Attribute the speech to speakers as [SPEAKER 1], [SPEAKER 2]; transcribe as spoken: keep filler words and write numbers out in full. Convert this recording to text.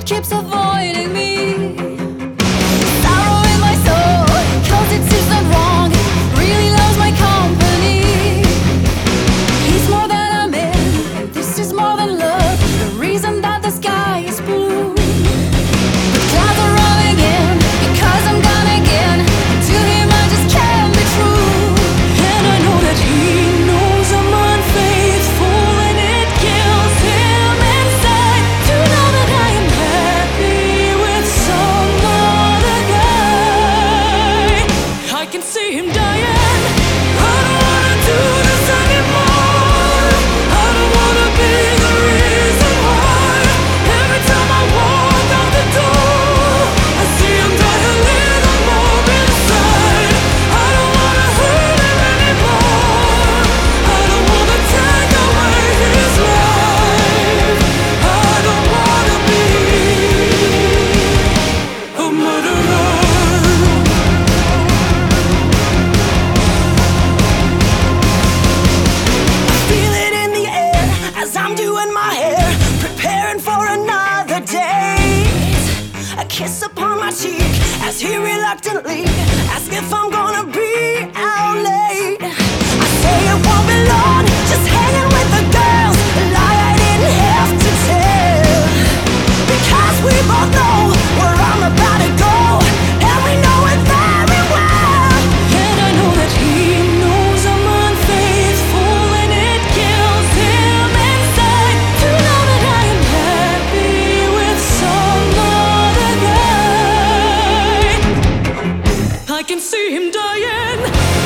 [SPEAKER 1] keeps avoiding me. Sorrow in my soul, cause it seems not wrong, really loves my company. He's more than a man, and this is more than love, the reason that the sky is blue. The clouds are rolling in, because I'm gone again. To him I just can't be true. And I know that he knows I'm unfaithful, and it kills him inside to know that I am happy with some other guy. I can see him dying. I don't wanna do this anymore. I don't wanna be the reason why. Every time I walk out the door, I see him die a little more inside. I don't wanna hurt him anymore. I don't wanna take away his life. I don't wanna be a murderer. Feel it in the air as I'm doing my hair, preparing for another date. A kiss upon my cheek as he reluctantly asks if I'm gonna be out late. I say it won't be long, just hanging with the girls, a lie I didn't have to tell. Because we both know where I'm about to go, and we know it very well. And I know that he knows I'm unfaithful, and it kills him inside to know that I am happy with some other guy. I can see him dying.